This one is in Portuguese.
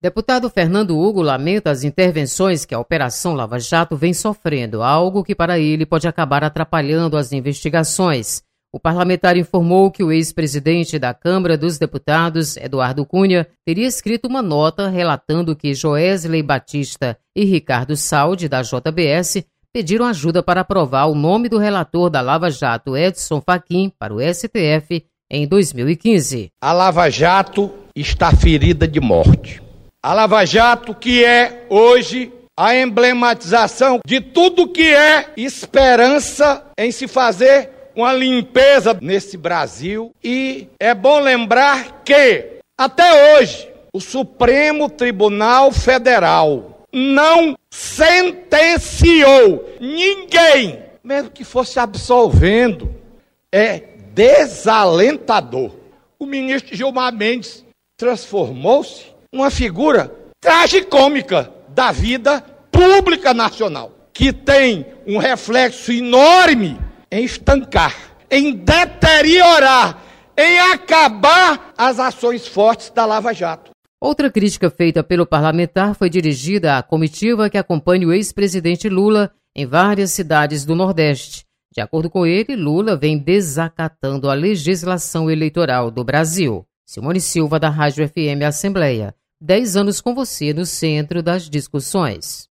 Deputado Fernando Hugo lamenta as intervenções que a Operação Lava Jato vem sofrendo, algo que para ele pode acabar atrapalhando as investigações. O parlamentar informou que o ex-presidente da Câmara dos Deputados, Eduardo Cunha, teria escrito uma nota relatando que Joesley Batista e Ricardo Saldi, da JBS, pediram ajuda para aprovar o nome do relator da Lava Jato, Edson Fachin, para o STF em 2015. A Lava Jato está ferida de morte. A Lava Jato, que é hoje a emblematização de tudo que é esperança em se fazer uma limpeza nesse Brasil. E é bom lembrar que, até hoje, o Supremo Tribunal Federal não sentenciou ninguém, mesmo que fosse absolvendo. É desalentador. O ministro Gilmar Mendes transformou-se numa figura tragicômica da vida pública nacional, que tem um reflexo enorme em estancar, em deteriorar, em acabar as ações fortes da Lava Jato. Outra crítica feita pelo parlamentar foi dirigida à comitiva que acompanha o ex-presidente Lula em várias cidades do Nordeste. De acordo com ele, Lula vem desacatando a legislação eleitoral do Brasil. Simone Silva, da Rádio FM Assembleia. 10 anos com você no centro das discussões.